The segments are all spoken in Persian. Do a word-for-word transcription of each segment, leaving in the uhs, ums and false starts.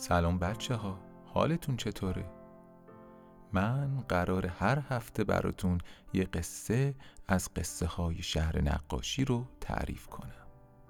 سلام بچه ها، حالتون چطوره؟ من قرار هر هفته براتون یه قصه از قصه های شهر نقاشی رو تعریف کنم.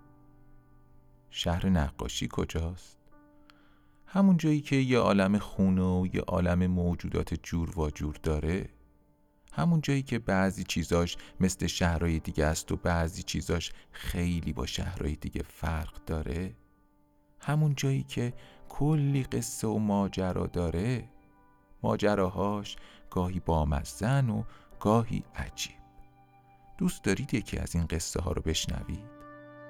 شهر نقاشی کجاست؟ همون جایی که یه عالم خونه و یه عالم موجودات جور و جور داره. همون جایی که بعضی چیزاش مثل شهرهای دیگه است و بعضی چیزاش خیلی با شهرهای دیگه فرق داره. همون جایی که کلی قصه و ماجرا داره، ماجراهاش گاهی بامزن و گاهی عجیب. دوست دارید یکی از این قصه ها رو بشنوید؟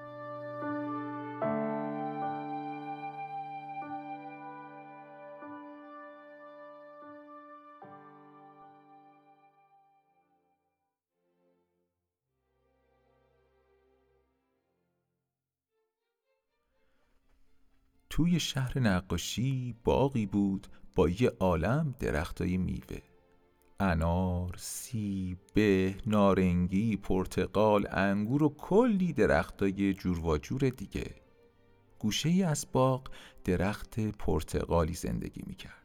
توی شهر نقاشی باغی بود با یه عالم درختای میوه. انار، سیب، به، نارنگی، پرتقال، انگور و کلی درختای جور و جور دیگه. گوشه ای از باغ درخت پرتقالی زندگی میکرد.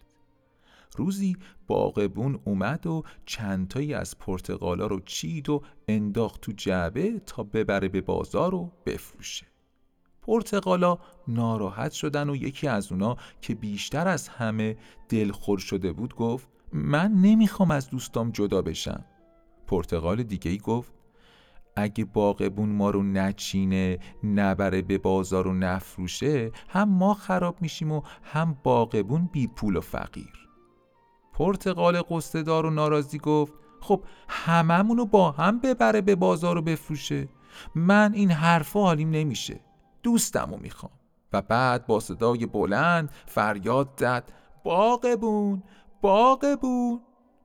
روزی باغبون اومد و چندتایی از پرتقالا رو چید و انداخت تو جعبه تا ببره به بازار و بفروشه. پرتقالا ناراحت شدن و یکی از اونا که بیشتر از همه دلخور شده بود گفت من نمیخوام از دوستام جدا بشم. پرتقال دیگه ای گفت اگه باغبون ما رو نچینه، نبره به بازار و نفروشه، هم ما خراب میشیم و هم باغبون بی پول و فقیر. پرتقال قصه دار و ناراضی گفت خب هممونو با هم ببره به بازار و بفروشه. من این حرفا حالیم نمیشه، دوستمو میخوام. و بعد با صدای بلند فریاد زد باغبون، باغبون.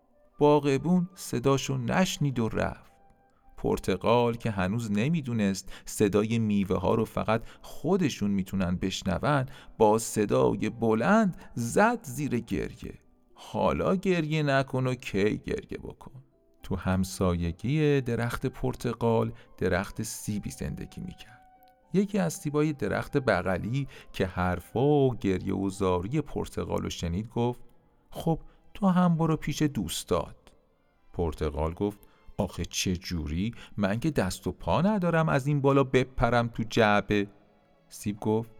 باغبون صداشو نشنید و رفت. پرتقال که هنوز نمیدونست صدای میوه ها رو فقط خودشون میتونن بشنون، با صدای بلند زد زیر گریه. حالا گریه نکن و کی گریه بکن. تو همسایگی درخت پرتقال درخت سیبی زندگی میکرد. یکی از سیبای درخت بغلی که حرفا و گریه و زاری پرتقال رو شنید گفت خب تو هم برو پیش دوستات. پرتقال گفت آخه چه جوری؟ من که دست و پا ندارم از این بالا بپرم تو جعبه. سیب گفت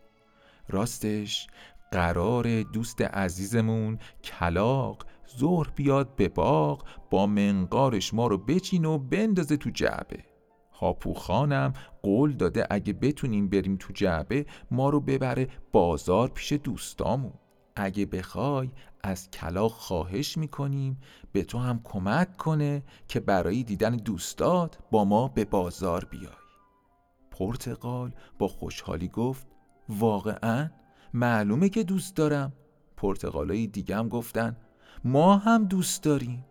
راستش قرار دوست عزیزمون کلاغ ظهر بیاد به باغ با منقارش ما رو بچین و بندازه تو جعبه. هاپوخانم قول داده اگه بتونیم بریم تو جعبه ما رو ببره بازار پیش دوستامون. اگه بخوای از کلاغ خواهش میکنیم به تو هم کمک کنه که برای دیدن دوستات با ما به بازار بیای. پرتقال با خوشحالی گفت واقعاً؟ معلومه که دوست دارم. پرتقالای دیگه هم گفتن ما هم دوست داریم.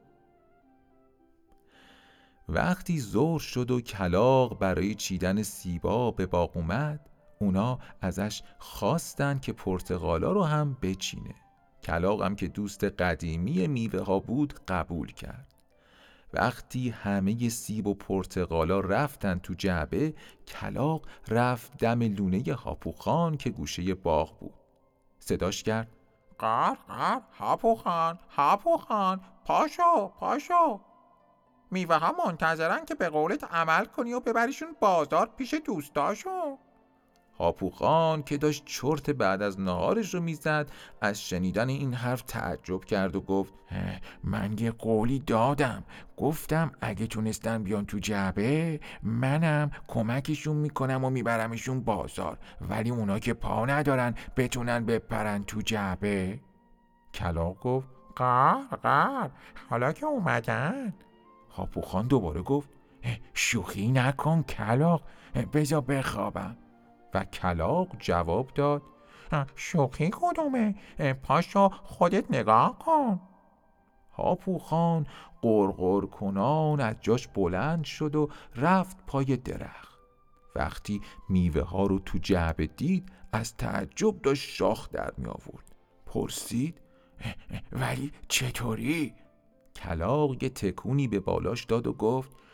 وقتی ظهر شد و کلاغ برای چیدن سیبا به باغ اومد، اونا ازش خواستن که پرتقالا رو هم بچینه. کلاغ هم که دوست قدیمی میوه ها بود قبول کرد. وقتی همه سیب و پرتقالا رفتن تو جعبه، کلاغ رفت دم لونه هاپوخان که گوشه باغ بود. صداش کرد قر قر هاپوخان هاپوخان پاشو پاشو. میوه ها منتظرن که به قولت عمل کنی و ببریشون بازار پیش دوستاشو. هاپوخان که داشت چرت بعد از نهارش رو میزد از شنیدن این حرف تعجب کرد و گفت من یه قولی دادم، گفتم اگه تونستن بیان تو جعبه منم کمکشون میکنم و میبرمشون بازار، ولی اونا که پا ندارن بتونن بپرن تو جعبه. کلاغ گفت قر قر حالا که اومدن. هاپوخان دوباره گفت شوخی نکن کلاغ، بذار بخوابم. و کلاغ جواب داد شوخی کدومه؟ پاشو خودت نگاه کن. هاپوخان غرغر کنان از جاش بلند شد و رفت پای درخت. وقتی میوه ها رو تو جعبه دید از تعجب داشت شاخ در می آورد. پرسید ولی چطوری؟ کلاغ یه تکونی به بالاش داد و گفت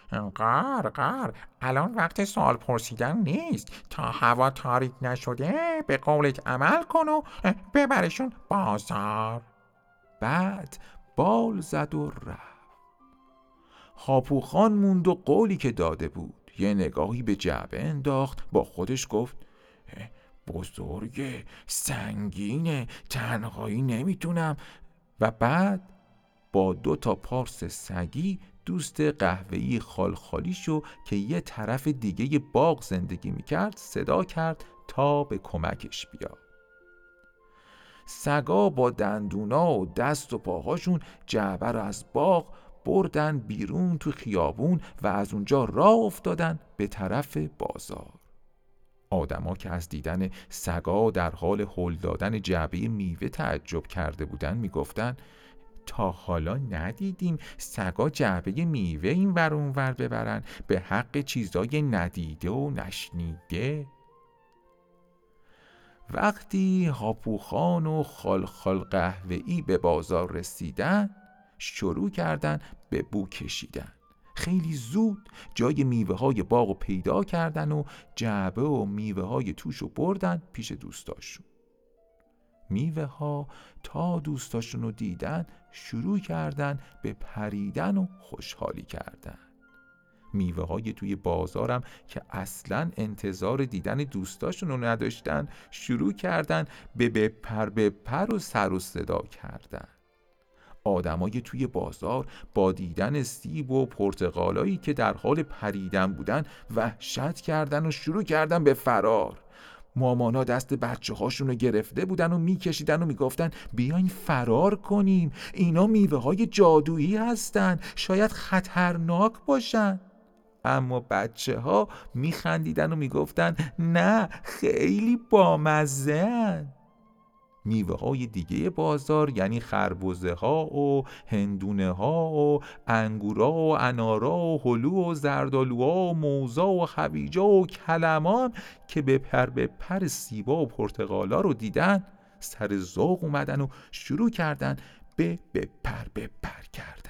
قر قر الان وقت سوال پرسیدن نیست. تا هوا تاریک نشده به قولت عمل کن و ببرشون بازار. بعد بال زد و رفت. هاپوخان موند و قولی که داده بود یه نگاهی به جعبه انداخت، با خودش گفت بزرگه، سنگینه، تنهایی نمیتونم. و بعد با دو تا پارس سگی دوست قهوه‌ای خالخالیشو که یه طرف دیگه باغ زندگی میکرد صدا کرد تا به کمکش بیاد. سگا با دندونا و دست و پاهاشون جعبه رو از باغ بردن بیرون تو خیابون و از اونجا راه افتادن به طرف بازار. آدما که از دیدن سگا در حال هل دادن جعبه میوه تعجب کرده بودن میگفتن تا حالا ندیدیم سگا جعبه میوه این ور اون ور ببرن، به حق چیزای ندیده و نشنیده. وقتی هاپوخان و خالخال قهوه‌ای به بازار رسیدن شروع کردن به بو کشیدن. خیلی زود جای میوه های باغ رو پیدا کردن و جعبه و میوه های توش رو بردن پیش دوستاشون. میوه ها تا دوستاشون رو دیدن شروع کردن به پریدن و خوشحالی کردن. میوه های توی بازارم که اصلاً انتظار دیدن دوستاشون رو نداشتن شروع کردن به بپر بپر و سر و صدا کردن. آدمای توی بازار با دیدن سیب و پرتقالایی که در حال پریدن بودن وحشت کردن و شروع کردن به فرار. مامانا دست بچه هاشون رو گرفته بودن و میکشیدن و میگفتن بیاین فرار کنیم، اینا میوه های جادویی هستن، شاید خطرناک باشن. اما بچه ها میخندیدن و میگفتن نه، خیلی بامزه هن. میوه های دیگه بازار یعنی خربزه ها و هندونه ها و انگورا و انارا و هلو و زردالوها و موزا و هویجا و کلمان که به پر به پر سیبا و پرتقالا رو دیدن سر ذوق اومدن و شروع کردن به به پر به پر کردن.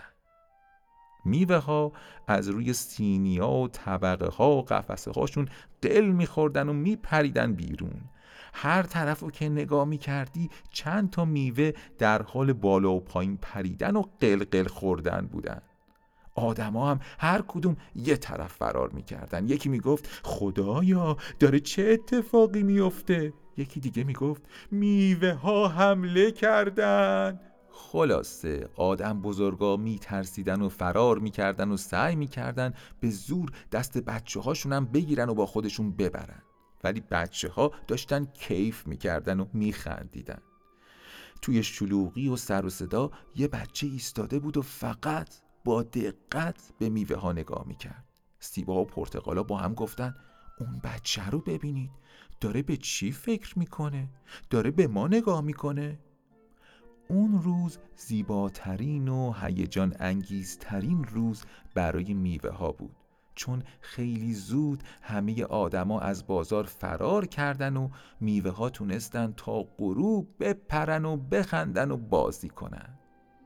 میوه ها از روی سینیا و طبقه ها و قفسه هاشون قل میخوردن و میپریدن بیرون. هر طرفو که نگاه میکردی چند تا میوه در حال بالا و پایین پریدن و قلقل خوردن بودن. آدما هم هر کدوم یه طرف فرار میکردن. یکی میگفت خدایا داره چه اتفاقی میفته؟ یکی دیگه میگفت میوه ها حمله کردن. خلاصه آدم بزرگا میترسیدن و فرار میکردن و سعی میکردن به زور دست بچه هاشونم بگیرن و با خودشون ببرن، ولی بچه ها داشتن کیف میکردن و میخندیدن. توی شلوغی و سر و صدا یه بچه ایستاده بود و فقط با دقت به میوه ها نگاه میکرد. سیبا و پرتقالا با هم گفتن اون بچه رو ببینید، داره به چی فکر میکنه؟ داره به ما نگاه میکنه؟ اون روز زیباترین و هیجان انگیزترین روز برای میوه ها بود، چون خیلی زود همه آدما از بازار فرار کردن و میوه ها تونستن تا غروب بپرن و بخندن و بازی کنن.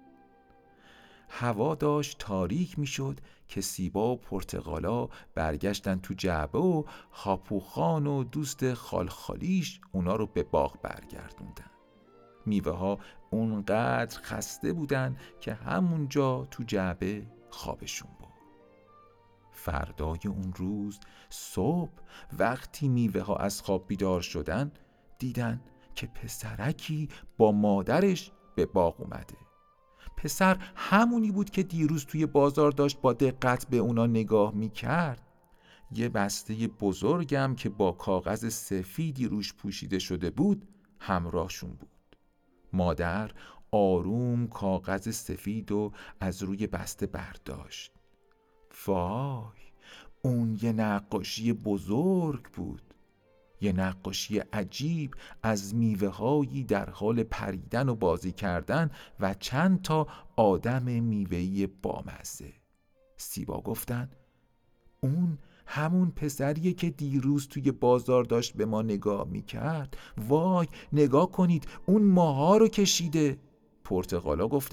هوا داشت تاریک میشد که سیبا و پرتقالا برگشتن تو جعبه و هاپوخان و دوست خالخالیش اونا رو به باغ برگردوندن. میوه ها اونقدر خسته بودن که همونجا تو جعبه خوابشون بود. فردای اون روز صبح وقتی میوه ها از خواب بیدار شدن دیدن که پسرکی با مادرش به باغ اومده. پسر همونی بود که دیروز توی بازار داشت با دقت به اونا نگاه میکرد. یه بسته بزرگم که با کاغذ سفیدی روش پوشیده شده بود همراهشون بود. مادر آروم کاغذ سفید و از روی بسته برداشت. وای، اون یه نقاشی بزرگ بود. یه نقاشی عجیب از میوه‌هایی در حال پریدن و بازی کردن و چند تا آدم میوه‌ای بامزه. سیبا گفتن اون همون پسریه که دیروز توی بازار داشت به ما نگاه میکرد. وای، نگاه کنید اون ماها رو کشیده. پرتقالا گفتن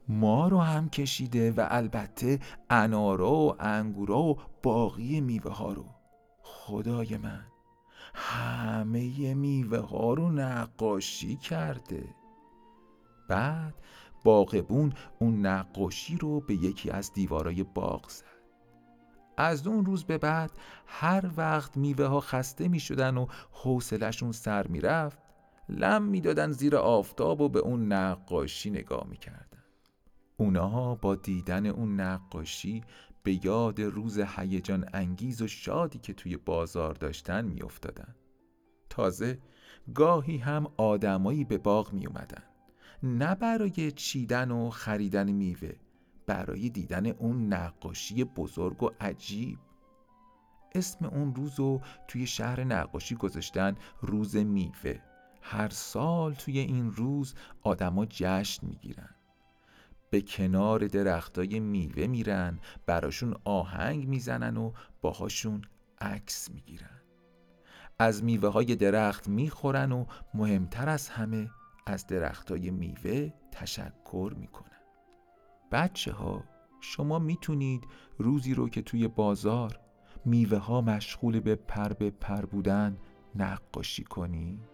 ما رو هم کشیده و البته انارا و انگورا و باقی میوه ها رو. خدای من، همه میوه ها رو نقاشی کرده. بعد باغبون اون نقاشی رو به یکی از دیوارای باغ زد. از اون روز به بعد هر وقت میوه ها خسته می شدن و حوصله‌شون سر می رفت، لم می دادن زیر آفتاب و به اون نقاشی نگاه می کردن. اونا با دیدن اون نقاشی به یاد روز هیجان انگیز و شادی که توی بازار داشتن می افتادن. تازه گاهی هم آدمایی به باغ می اومدن، نه برای چیدن و خریدن میوه، برای دیدن اون نقاشی بزرگ و عجیب. اسم اون روزو توی شهر نقاشی گذاشتن روز میوه. هر سال توی این روز آدما جشن میگیرن، به کنار درختای میوه میرن، براشون آهنگ میزنن و باهاشون عکس میگیرن، از میوه های درخت میخورن و مهمتر از همه از درختای میوه تشکر میکنن. بچه ها، شما میتونید روزی رو که توی بازار میوه ها مشغول به پر به پر بودن نقاشی کنید؟